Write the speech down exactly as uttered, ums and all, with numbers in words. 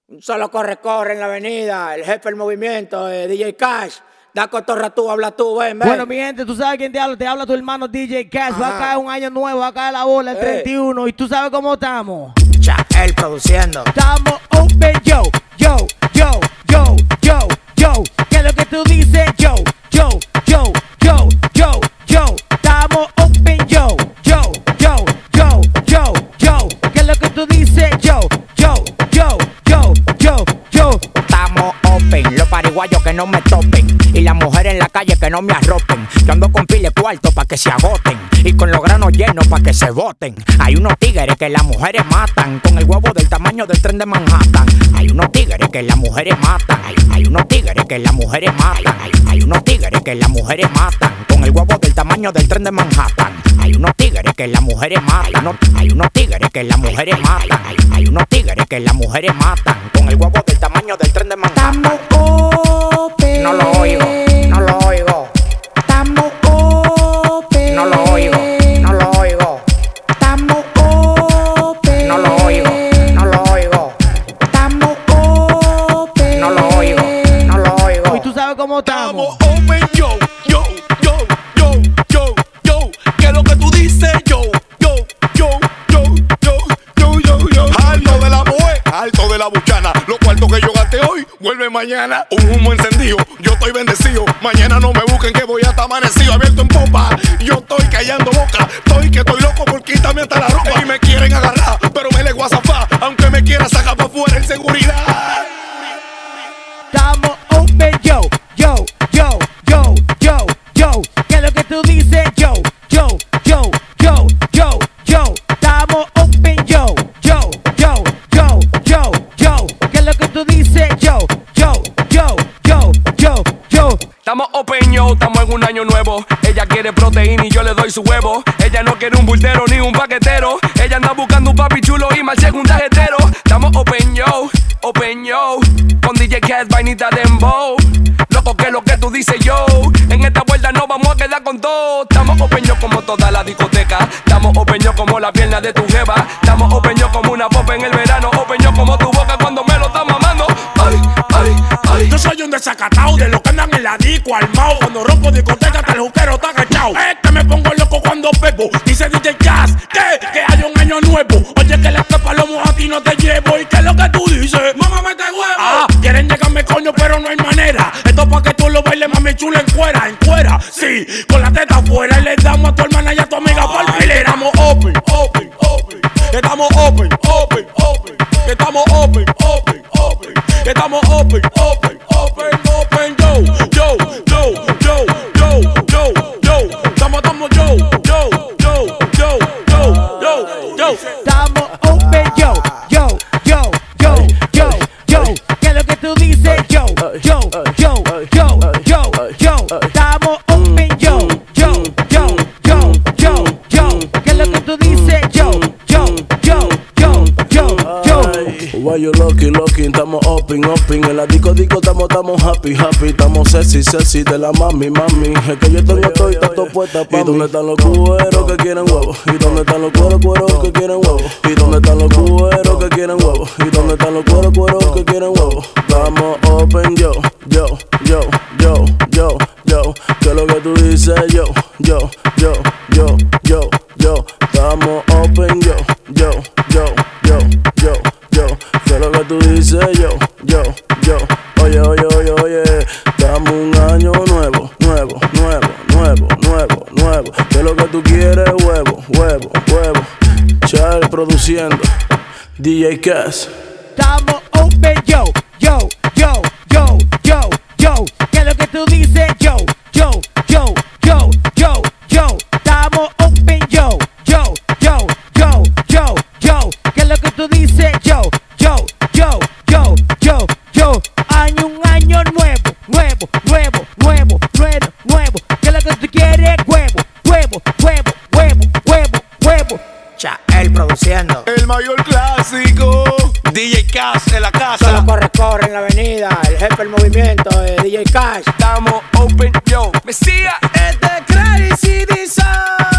Un solo corre, corre en la avenida. El jefe del movimiento, eh, D J Cash. Da cotorra tú, habla tú, ven, ven. Bueno, mi gente, tú sabes quién te habla. Te habla tu hermano D J Cash. Ajá. Va a caer un año nuevo, va a caer la bola el Ey. treinta y uno. Y tú sabes cómo estamos. Ya, él produciendo. Estamos open, yo, yo, yo, yo, yo, yo. ¿Qué es lo que tú dices? Yo, yo, yo, yo, yo, yo. Estamos open, yo, yo, yo, yo, yo, yo. ¿Qué es lo que tú dices? Yo, yo, yo, yo, yo, yo. Estamos open, los pariguayos que no me topen. Y las mujeres en la calle que no me arropen. Yo ando con pile cuarto pa' que se agoten. Y con los granos llenos pa' que se boten. Hay unos tigres que las mujeres matan. Con el huevo del tamaño del tren de Manhattan. Hay unos tigres que las mujeres matan. Hay, hay unos tigres que las mujeres matan. Hay, hay unos tigres que las mujeres matan. Con el huevo del tamaño del tren de Manhattan. Hay unos tigres que las mujeres matan. Hay unos tigres que las mujeres matan. Hay, hay unos tigres que las mujeres matan. Con el huevo del tamaño del tren de Manhattan. No lo oigo, no lo oigo. Estamos open. No lo oigo, no lo oigo. Estamos open. No lo oigo, no lo oigo. Estamos open. No lo oigo, no lo oigo. Y tú sabes cómo estamos. Estamos open, yo, yo, yo, yo, yo, yo. ¿Qué es lo que tú dices? Yo, yo, yo, yo, yo, yo, yo, yo. Alto de la moe, alto de la buchana. Los cuartos que yo gasté hoy, vuelve mañana. Un humo encendido, yo estoy bendecido. Mañana no me busquen que voy hasta amanecido. Abierto en popa, yo estoy callando boca. Estoy que estoy loco por quitarme hasta la ropa. Y me quieren agarrar, pero me le voy a zafar. Aunque me quiera sacar para afuera en seguridad. Estamos open, yo, yo, yo, yo, yo, yo. ¿Qué es lo que tú dices? Yo, yo, yo, yo, yo, yo. Estamos open, yo, yo, yo, yo, yo, yo. ¿Qué es lo que tú dices? Yo, yo, yo, yo, yo, yo. Estamos open, yo, estamos en un año nuevo. Ella quiere proteína y yo le doy su huevo. Ella no quiere un bultero ni un paquetero. Ella anda buscando un papi chulo y más llega un tarjetero. Estamos open, yo, open, yo. Con D J Cash, vainita dembow. Loco, que lo que tú dices, yo. En esta vuelta no vamos a quedar con todo. Estamos open, yo, como toda la discoteca. Estamos open, yo, como la pierna de tu jeva. Estamos open, yo, como una pop en el verano. Open, yo, como tu boca cuando me lo estás mamando. Ay, ay, ay. Yo soy un desacatado de los que andan en la disco armado. Cuando rompo discoteca hasta el juquero está agachado. Es que me pongo loco cuando bebo. Dice D J Cash que, que hay un año nuevo. Oye, que la que palomo a ti no te llevo. ¿Y qué es lo que tú dices? Mamá, mete huevo. Ah, quieren llegarme coño pero no hay manera. Esto es pa' que tú lo bailes mami chula en cuera, en cuera. Sí, con la teta afuera. Y le damos a tu hermana y a tu amiga por el baile. Estamos open, open, open. Estamos open, open, open. Estamos open, open, open. Estamos open, open, open, open, yo, yo, yo, yo, yo, yo, yo. Estamos, estamos, yo, yo, yo, yo, yo, yo, yo. Estamos open, yo, yo, yo, yo, yo, yo. ¿Qué es lo que tú dices? Yo, yo, yo, yo, yo, yo. Estamos open, yo, yo, yo, yo, yo, yo. ¿Qué es lo que tú dices? Yo, yo, yo, yo, yo, yo. Why you lucky, lucky, estamos open, open. En la disco, disco, estamos, estamos happy, happy. Estamos sexy, sexy de la mami, mami. Es que yo tengo todo y tanto puesta pa' mí. ¿Y dónde están los cueros que quieren huevos? ¿Y dónde están los cueros, cueros que quieren huevos? ¿Y dónde están los cueros que quieren huevos? ¿Y dónde están los cueros, cueros que quieren huevos? Estamos open, yo, yo, yo, yo, yo, yo. ¿Qué es lo que tú dices? Yo, yo, yo, yo, yo, yo. Estamos open, yo, yo, yo, yo, yo, yo. ¿Qué es lo que tú dices? Yo, yo, yo. Oye, oye, oye, oye. Estamos un año nuevo, nuevo, nuevo, nuevo, nuevo, nuevo. ¿Qué es lo que tú quieres? Huevo, huevo, huevo. Charles produciendo. D J Cash. Estamos open, yo, yo, yo, yo, yo, yo. ¿Qué es lo que tú dices? Yo, yo, yo, yo, yo, yo. Estamos open, yo, yo, yo, yo, yo, yo. ¿Qué es lo que tú dices? Yo, yo, yo, yo, yo, yo. Año, un año nuevo, nuevo, nuevo, nuevo, nuevo, nuevo. ¿Qué es lo que tú quieres? Huevo, huevo, huevo, huevo, huevo, huevo. Ya, él produciendo. El mayor clásico. D J Cash en la casa. Solo corre, corre en la avenida. El jefe del movimiento, eh, D J Cash. Estamos open, yo. Mesías. Este Crazy Design.